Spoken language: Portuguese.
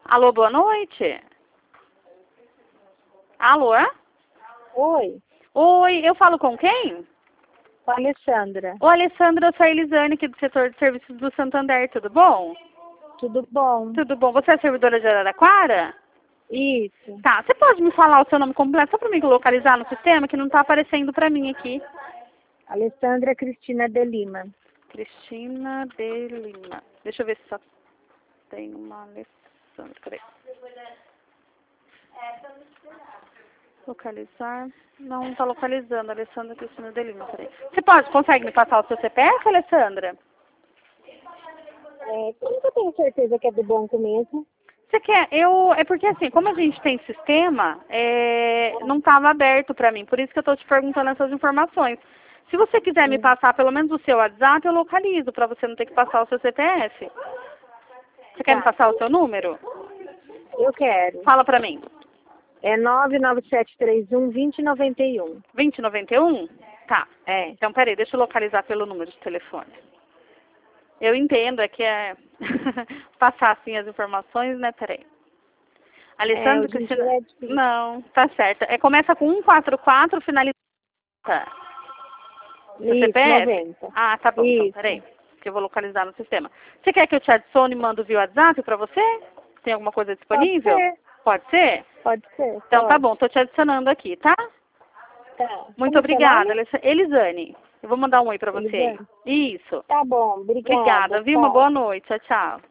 Alô, boa noite. Alô? Oi, Oi, eu falo com quem? com a Alessandra. Ô, Alessandra, eu sou a Elisane, aqui do setor de serviços do Santander, tudo bom? Tudo bom? Tudo bom. Você é servidora de Araraquara? Isso. Tá, você pode me falar o seu nome completo, só para mim localizar no sistema, que não está aparecendo para mim aqui. Alessandra Cristina de Lima. Cristina de Lima. Deixa eu ver se só tem uma Alessandra. Peraí. Localizar. Não está localizando, Alessandra Cristina de Lima. Peraí. Você consegue me passar o seu CPF, Alessandra? Como que eu tenho certeza que é do banco mesmo? Você quer? É porque assim, como a gente tem sistema, não estava aberto para mim, por isso que eu estou te perguntando essas informações. Se você quiser me passar pelo menos o seu WhatsApp, eu localizo, para você não ter que passar o seu CPF. Você quer me passar o seu número? Eu quero. Fala para mim. É 99731-2091. 2091? Tá. É. Então, peraí, deixa eu localizar pelo número de telefone. Eu entendo, é que é passar assim as informações, né? Peraí. Alessandra hoje em Cristina. dia é difícil. Não, tá certo. Começa com 144, finaliza. Seu Isso, CPF? 90. Ah, tá bom. Então, Isso. peraí. Que eu vou localizar no sistema. Você quer que eu te adicione e mando via WhatsApp pra você? Tem alguma coisa disponível? Pode ser? Pode ser. Então tá Pode. bom, tô te adicionando aqui, tá? Tá. Muito Como é seu obrigada, nome? Elisane. Eu vou mandar um oi pra você aí. Elisane? Isso. Tá bom, obrigada. Obrigada, viu? Uma Tchau. boa noite. Tchau, tchau.